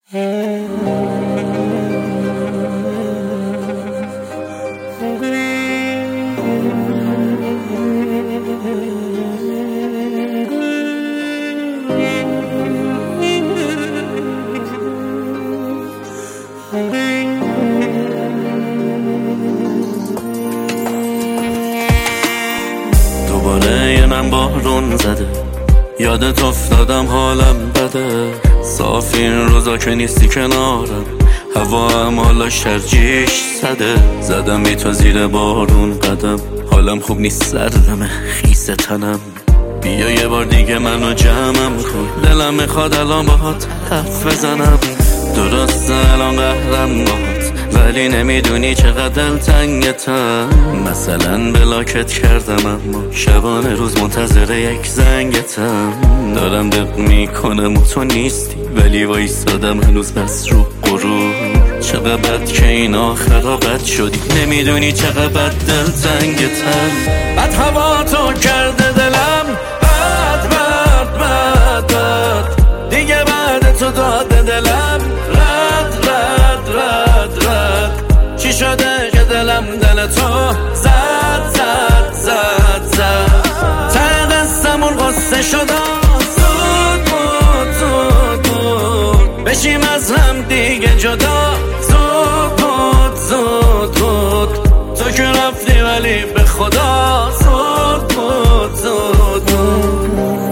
دوباره یه من بارون زده، یادت افتادم حالم بده. صاف این روزا که نیستی کنارم، هوا هم حالا شرجیش زده. زدم بی تو زیر بارون قدم، حالم خوب نیست، سردمه خیس تنم. بیا یه بار دیگه منو جمعم کن، دلم میخواد الان باهات حرف بزنم. درسته الان قهرم باهات، ولی نمیدونی چقدر دلتنگتم. مثلا بلاکت کردم اما شبانه روز منتظر یک زنگتم. دارم دق میکنم و تو نیستی، ولی وایسادم هنوز بس رو غرور. چقدر بد که این آخرا بد شدی، نمیدونی چقدر بد دلتنگتم. بد هوا تو کرده دلم، بد بد بد بد. دیگه بعد تو داده دلم رد رد رد رد. چی شده که دلم دل تو زد زد زد زد. ته قصه‌مون قصه شده، زود بود زود بود بشیم از هم دیگه جدا. زود بود زود بود تو که رفتی ولی به خدا زود بود زود بود.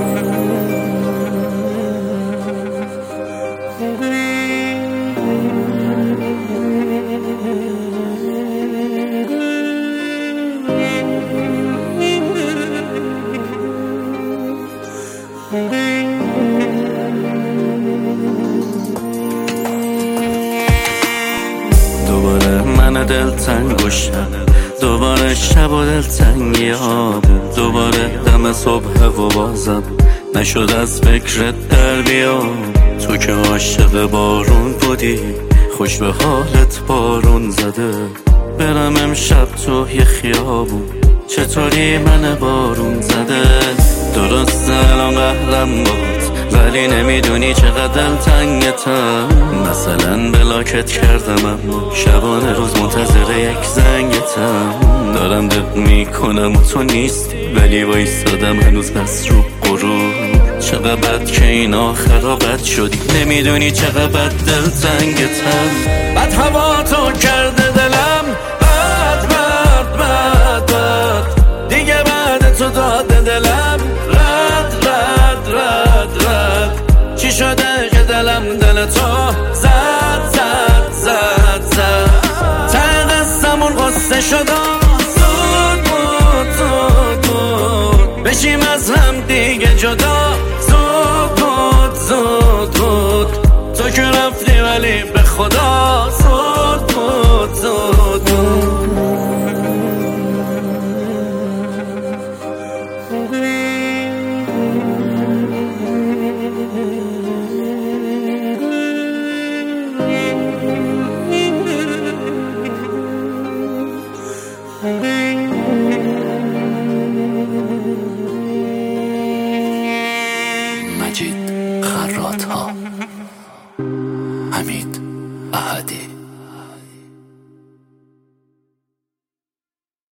دوباره من دلتنگ گشتم، دوباره شب و دلتنگی ها. دوباره دم صبح و بازم نشد از فکرت در بیام. تو که عاشق بارون بودی، خوش به حالت بارون زده. برم امشب تو یه خیابون، چطوری من بارون زده. درسته الان قهرم باهات، ولی نمیدونی چقدر دلتنگتم. مثلا بلاکت کردم اما شبانه روز منتظر یک زنگتم. دارم دق میکنم و تو نیستی، ولی وایسادم هنوز بس رو غرور. چقدر بد که این آخرا بد شدی، نمیدونی چقدر بد دلتنگتم. بد هوا تو کرده دلم، بد بد بد بد. دیگه بعد تو داده دلم رد رد رد رد. چی شده که دلم دل تو زد زد زد زد. ته قصه‌مون قصه شده، زود بود زود بود بشیم از هم دیگه جدا.